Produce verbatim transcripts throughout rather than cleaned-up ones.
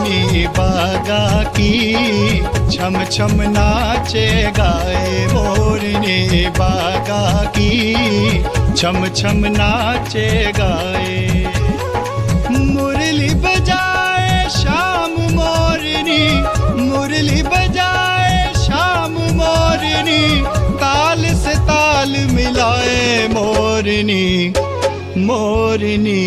मोरनी बागा की, छम छम नाचे गाए मोरनी बागा की, छम छम नाचे गाए। मुरली बजाए शाम मोरनी, मुरली बजाए शाम मोरनी, ताल से ताल मिलाए मोरनी, मोरनी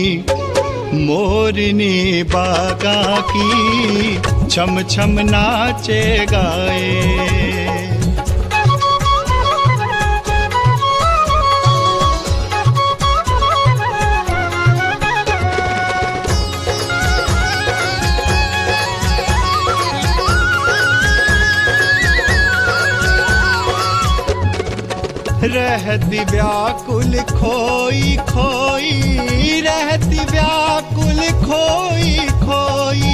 मोरनी बागा की, छम छम नाचे गाए। रहती व्याकुल खोई खोई, रहती व्याकुल खोई खोई,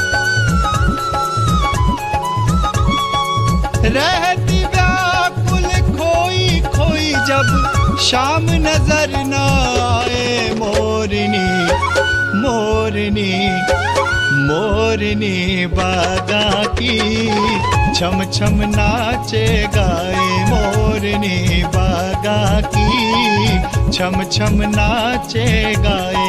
रहती व्याकुल खोई खोई, जब शाम नजर न आए मोरनी, मोरनी मोरनी बागा की, छम छम नाचे गाए मोरनी बागा की, छम छम नाचे गाए।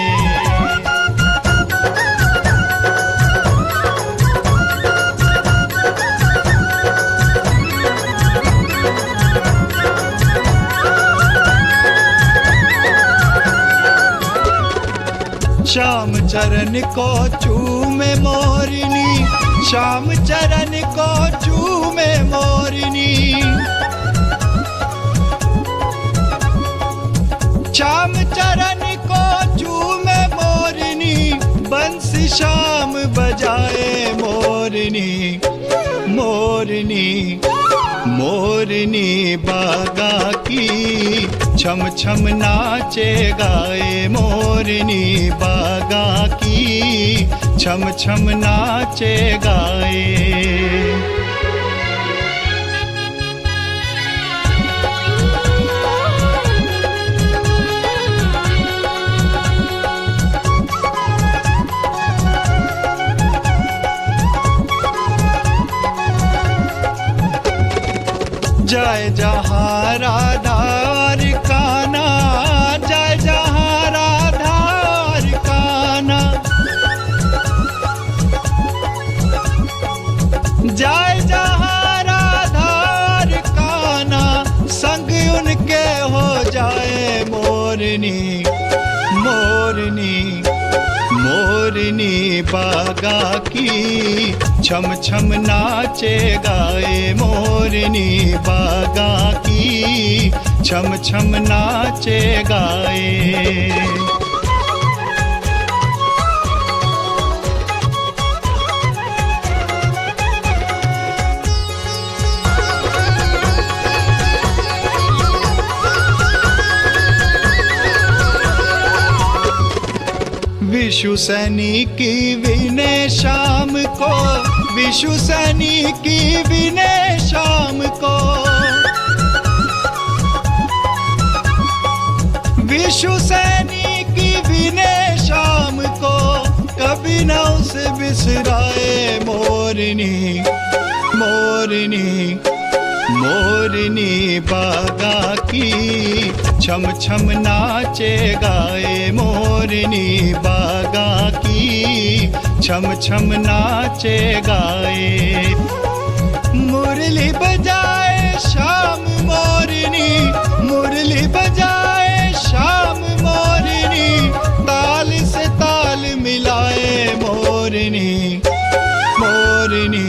श्याम चरण को चूमे मोरनी, श्याम चरण को चूमे मोरनी, श्याम चरण को चूमे मोरनी, बंसी शाम बजाए मोरनी, मोरनी मोरनी बागा की, छम छम नाचे गाए मोरनी बागा की, छम छम नाचे गाए। जय जहाँ राधार काना, जय जहाँ राधार काना, जय जहाँ राधार काना, संग उनके हो जाए मोरनी, मोरनी मोरनी बागा की, छम छम नाचे गाए मोरनी बागा की, छम छम नाचे गाए। विशु सैनी की विनय शाम को, विशु सैनी की विनय शाम को, विशु सैनी की विनय शाम को, कभी न उसे बिसराए मोरनी, मोरनी मोरनी बागा की, छम छम नाचे गाए मोरनी बागा की, छम छम नाचे गाए। मुरली बजाए शाम मोरनी, मुरली बजाए शाम मोरनी, ताल से ताल मिलाए मोरनी, मोरनी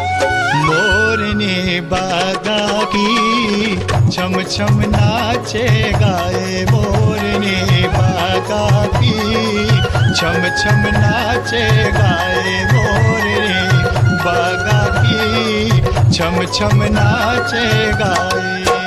मोरनी बागा की, छम छम नाचे गाए मोरनी बागा की, छम छम नाचे गाए मोरनी बागा की, छम छम नाचे गाए।